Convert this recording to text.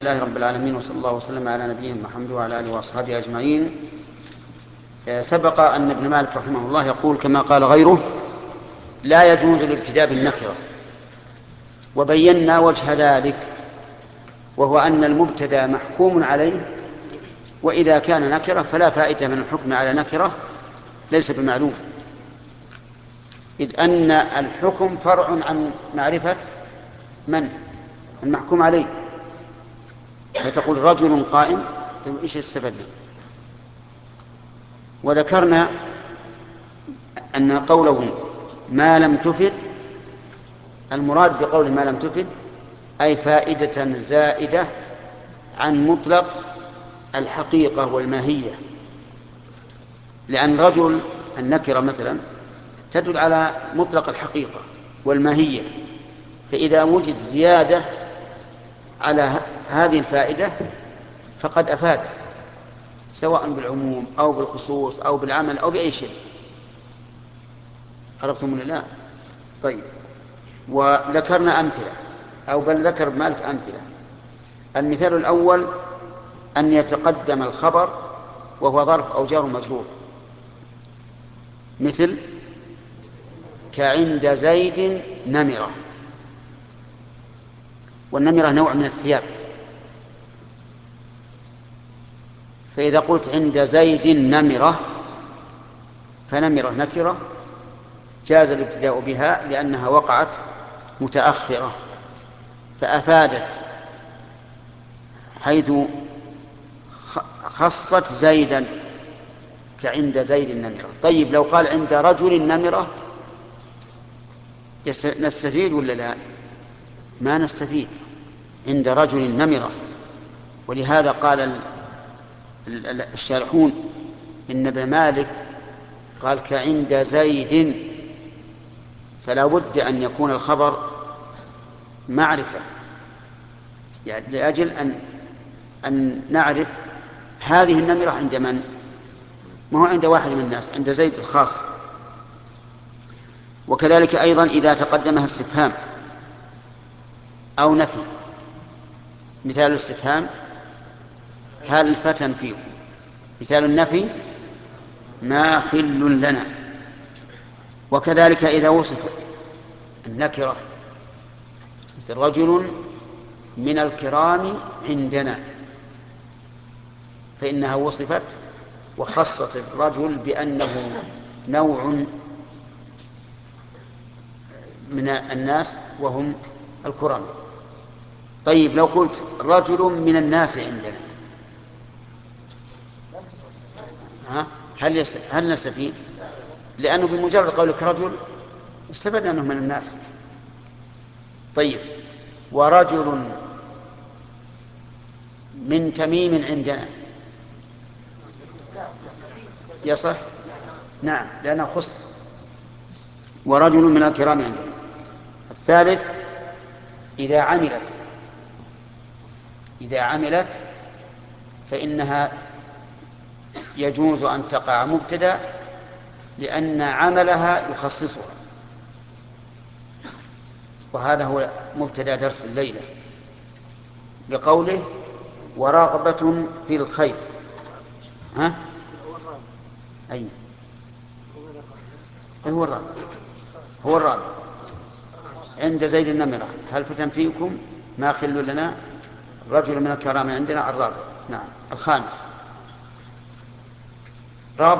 لله رب العالمين، وصلى الله وسلم على نبينا محمد وعلى اله واصحابه اجمعين. سبق ان ابن مالك رحمه الله يقول كما قال غيره: لا يجوز الابتداء بالنكره. وبينا وجه ذلك، وهو ان المبتدا محكوم عليه، واذا كان نكره فلا فائده من الحكم على نكره ليس بمعلوم، اذ ان الحكم فرع عن معرفه من المحكوم عليه. فتقول رجل قائم، ايش استفدنا؟ وذكرنا أن قوله ما لم تفد، المراد بقول ما لم تفد أي فائدة زائدة عن مطلق الحقيقة والماهية، لأن رجل النكرة مثلا تدل على مطلق الحقيقة والماهية، فإذا وجد زيادة على هذه الفائدة فقد أفادت، سواء بالعموم أو بالخصوص أو بالعمل أو بأي شيء. عرفتم ولا لا؟ طيب، وذكرنا أمثلة، أو بل ذكر مالك أمثلة. المثال الأول أن يتقدم الخبر وهو ظرف أو جار مجرور، مثل كعند زيد نمرة، والنمرة نوع من الثياب، فإذا قلت عند زيد نمرة فنمرة نكرة جاز الابتداء بها لأنها وقعت متأخرة فأفادت، حيث خصت زيدا كعند زيد النمرة. طيب، لو قال عند رجل النمرة نستفيد ولا لا؟ ما نستفيد، عند رجل النمرة. ولهذا قال الشارحون إن ابن مالك قال كعند زيد، فلا بد أن يكون الخبر معرفة، يعني لأجل أن نعرف هذه النمرة عند من؟ ما هو عند واحد من الناس، عند زيد الخاص. وكذلك أيضا إذا تقدمها استفهام أو نفي. مثال الاستفهام هل فتى فيكم، مثال النفي ما خل لنا. وكذلك إذا وصفت النكرة مثل رجل من الكرام عندنا، فإنها وصفت وخصت الرجل بأنه نوع من الناس وهم الكرام. طيب، لو قلت رجل من الناس عندنا، هل نستفيد؟ لأنه بمجرد قولك رجل استفدنا أنه من الناس. طيب، ورجل من تميم عندنا يصح؟ نعم، لأنه خص. ورجل من الكرام عندنا. الثالث إذا عملت فإنها يجوز أن تقع مبتدأ لأن عملها يخصصها، وهذا هو مبتدأ درس الليلة بقوله ورغبة في الخير. ها؟ أي هو الرابع، هو الرابع. عند زيد النمرة هل فتن فيكم ما خل لنا، رجل من الكرام عندنا الرابع. نعم، الخامس